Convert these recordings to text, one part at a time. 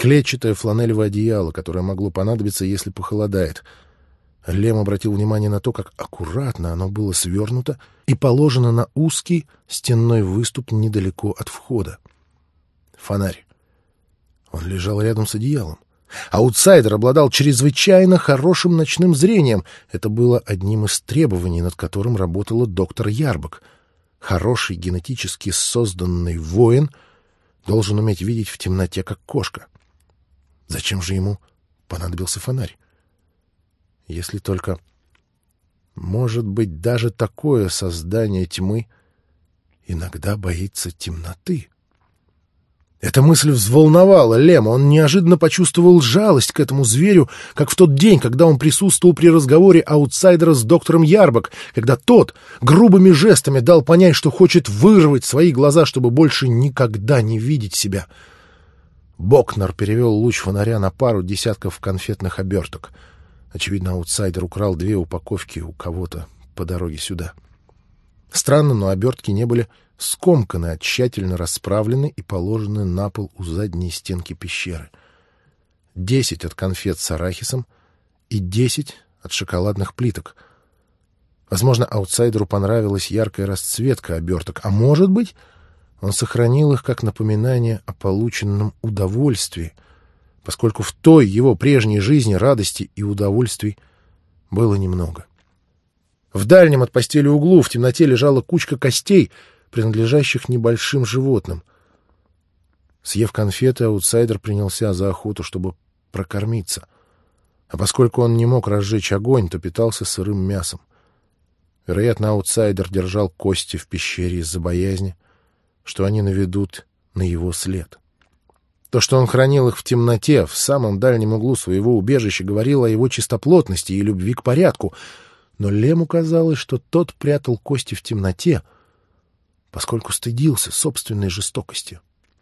клетчатое фланелевое одеяло, которое могло понадобиться, если похолодает. Лем обратил внимание на то, как аккуратно оно было свернуто и положено на узкий стенной выступ недалеко от входа. Фонарь. Он лежал рядом с одеялом. Аутсайдер обладал чрезвычайно хорошим ночным зрением. Это было одним из требований, над которым работала доктор Ярбок. Хороший генетически созданный воин должен уметь видеть в темноте, как кошка. Зачем же ему понадобился фонарь? Если только... Может быть, даже такое создание тьмы иногда боится темноты. Эта мысль взволновала Лема. Он неожиданно почувствовал жалость к этому зверю, как в тот день, когда он присутствовал при разговоре аутсайдера с доктором Ярбок, когда тот грубыми жестами дал понять, что хочет вырвать свои глаза, чтобы больше никогда не видеть себя. Бокнер перевел луч фонаря на пару десятков конфетных оберток. Очевидно, аутсайдер украл 2 упаковки у кого-то по дороге сюда. Странно, но обертки не были скомканы, а тщательно расправлены и положены на пол у задней стенки пещеры. 10 от конфет с арахисом и 10 от шоколадных плиток. Возможно, аутсайдеру понравилась яркая расцветка оберток, а может быть, он сохранил их как напоминание о полученном удовольствии, поскольку в той его прежней жизни радости и удовольствий было немного. В дальнем от постели углу в темноте лежала кучка костей, принадлежащих небольшим животным. Съев конфеты, аутсайдер принялся за охоту, чтобы прокормиться. А поскольку он не мог разжечь огонь, то питался сырым мясом. Вероятно, аутсайдер держал кости в пещере из-за боязни, что они наведут на его след. То, что он хранил их в темноте, в самом дальнем углу своего убежища, говорило о его чистоплотности и любви к порядку, но Лему казалось, что тот прятал кости в темноте, поскольку стыдился собственной жестокости.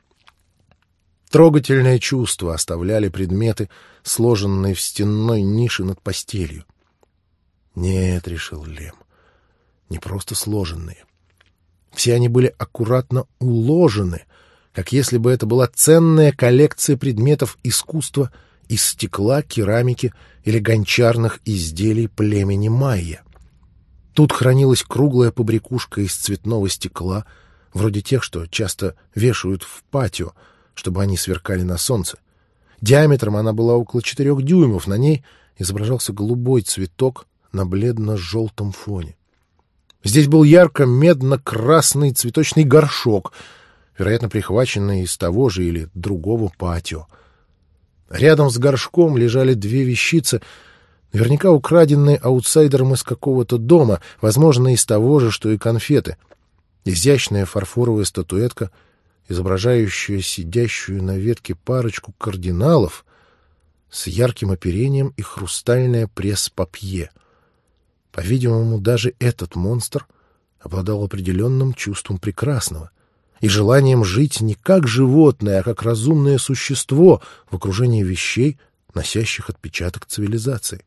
Трогательное чувство оставляли предметы, сложенные в стенной нише над постелью. «Нет», — решил Лем, — «не просто сложенные. Все они были аккуратно уложены, как если бы это была ценная коллекция предметов искусства из стекла, керамики или гончарных изделий племени майя. Тут хранилась круглая побрякушка из цветного стекла, вроде тех, что часто вешают в патио, чтобы они сверкали на солнце. Диаметром она была около 4 дюймов, на ней изображался голубой цветок на бледно-желтом фоне. Здесь был ярко-медно-красный цветочный горшок, вероятно, прихваченный из того же или другого патио. Рядом с горшком лежали 2 вещицы, наверняка украденные аутсайдером из какого-то дома, возможно, из того же, что и конфеты. Изящная фарфоровая статуэтка, изображающая сидящую на ветке парочку кардиналов с ярким оперением и хрустальное пресс-папье. По-видимому, даже этот монстр обладал определенным чувством прекрасного и желанием жить не как животное, а как разумное существо в окружении вещей, носящих отпечаток цивилизации.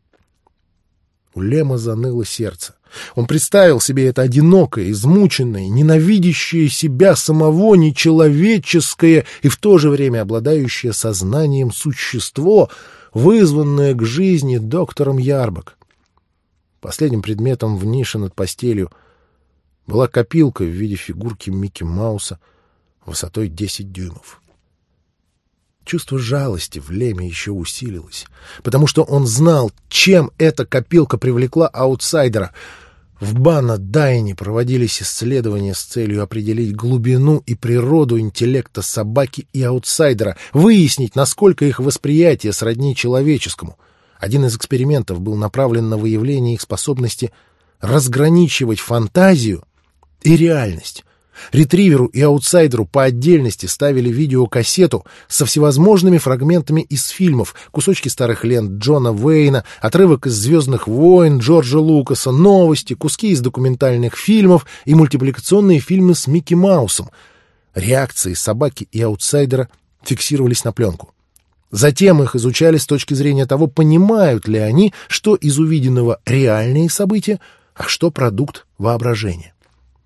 У Лема заныло сердце. Он представил себе это одинокое, измученное, ненавидящее себя самого нечеловеческое и в то же время обладающее сознанием существо, вызванное к жизни доктором Ярбок. Последним предметом в нише над постелью была копилка в виде фигурки Микки Мауса высотой 10 дюймов. Чувство жалости в Леме еще усилилось, потому что он знал, чем эта копилка привлекла аутсайдера. В Банна-Дайне проводились исследования с целью определить глубину и природу интеллекта собаки и аутсайдера, выяснить, насколько их восприятие сродни человеческому. Один из экспериментов был направлен на выявление их способности разграничивать фантазию и реальность. Ретриверу и аутсайдеру по отдельности ставили видеокассету со всевозможными фрагментами из фильмов, кусочки старых лент Джона Уэйна, отрывок из «Звездных войн» Джорджа Лукаса, новости, куски из документальных фильмов и мультипликационные фильмы с Микки Маусом. Реакции собаки и аутсайдера фиксировались на пленку. Затем их изучали с точки зрения того, понимают ли они, что из увиденного реальные события, а что продукт воображения.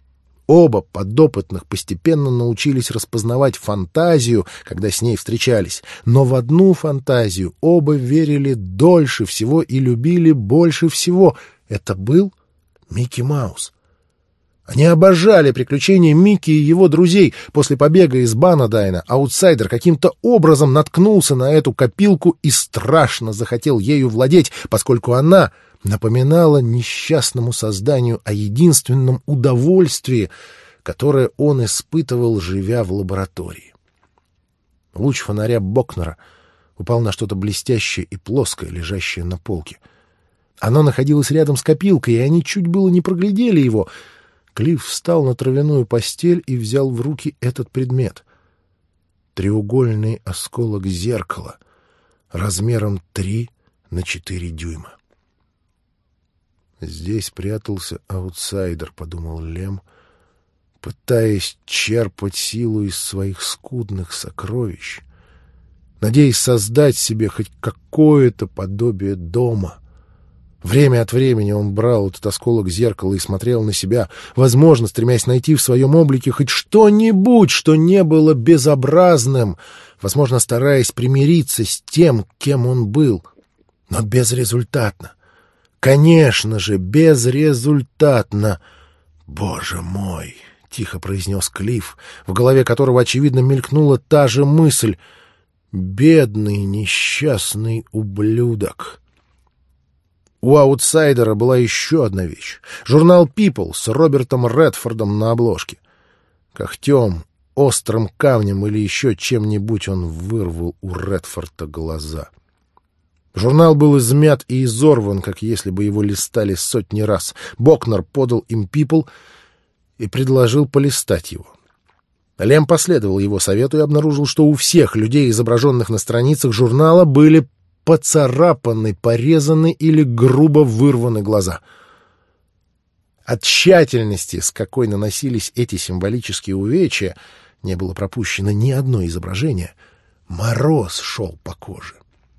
Оба подопытных постепенно научились распознавать фантазию, когда с ней встречались, но в одну фантазию оба верили дольше всего и любили больше всего. Это был Микки Маус. Они обожали приключения Микки и его друзей. После побега из Банадайна аутсайдер каким-то образом наткнулся на эту копилку и страшно захотел ею владеть, поскольку она напоминала несчастному созданию о единственном удовольствии, которое он испытывал, живя в лаборатории. Луч фонаря Бокнера упал на что-то блестящее и плоское, лежащее на полке. Оно находилось рядом с копилкой, и они чуть было не проглядели его. Клифф встал на травяную постель и взял в руки этот предмет. Треугольный осколок зеркала размером 3 на 4 дюйма. «Здесь прятался аутсайдер», — подумал Лем, пытаясь черпать силу из своих скудных сокровищ, надеясь создать себе хоть какое-то подобие дома. Время от времени он брал этот осколок зеркала и смотрел на себя, возможно, стремясь найти в своем облике хоть что-нибудь, что не было безобразным, возможно, стараясь примириться с тем, кем он был, но безрезультатно. Конечно же, безрезультатно. «Боже мой!» — тихо произнес Клифф, в голове которого, очевидно, мелькнула та же мысль. «Бедный несчастный ублюдок!» У аутсайдера была еще одна вещь. Журнал People с Робертом Редфордом на обложке. Когтем, острым камнем или еще чем-нибудь он вырвал у Редфорда глаза. Журнал был измят и изорван, как если бы его листали сотни раз. Бокнер подал им People и предложил полистать его. Лем последовал его совету и обнаружил, что у всех людей, изображенных на страницах журнала, были поцарапаны, порезаны или грубо вырваны глаза. От тщательности, с какой наносились эти символические увечья, не было пропущено ни одно изображение. Мороз шел по коже.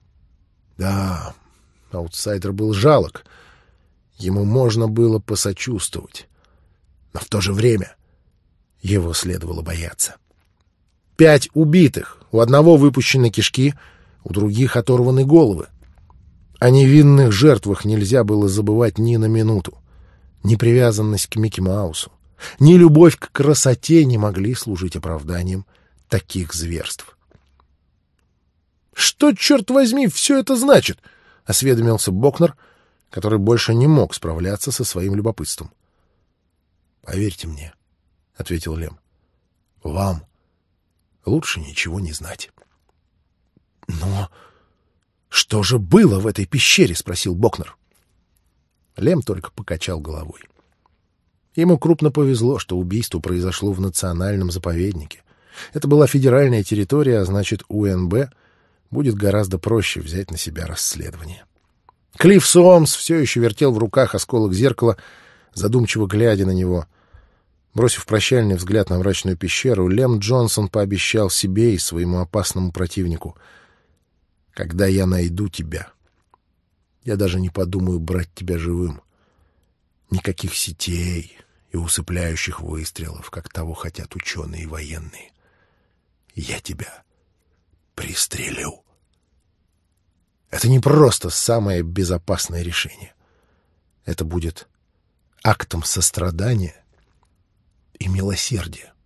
Да, аутсайдер был жалок. Ему можно было посочувствовать. Но в то же время его следовало бояться. 5 убитых, у одного выпущены кишки, у других оторваны головы. О невинных жертвах нельзя было забывать ни на минуту. Ни привязанность к Микки Маусу, ни любовь к красоте не могли служить оправданием таких зверств. «Что, черт возьми, все это значит?» — осведомился Бокнер, который больше не мог справляться со своим любопытством. «Поверьте мне», — ответил Лем, — «вам лучше ничего не знать». «Но что же было в этой пещере?» — спросил Бокнер. Лем только покачал головой. Ему крупно повезло, что убийство произошло в национальном заповеднике. Это была федеральная территория, а значит, УНБ будет гораздо проще взять на себя расследование. Клифф Суомс все еще вертел в руках осколок зеркала, задумчиво глядя на него. Бросив прощальный взгляд на мрачную пещеру, Лем Джонсон пообещал себе и своему опасному противнику: «Когда я найду тебя, я даже не подумаю брать тебя живым. Никаких сетей и усыпляющих выстрелов, как того хотят ученые и военные. Я тебя пристрелю». Это не просто самое безопасное решение. Это будет актом сострадания и милосердия.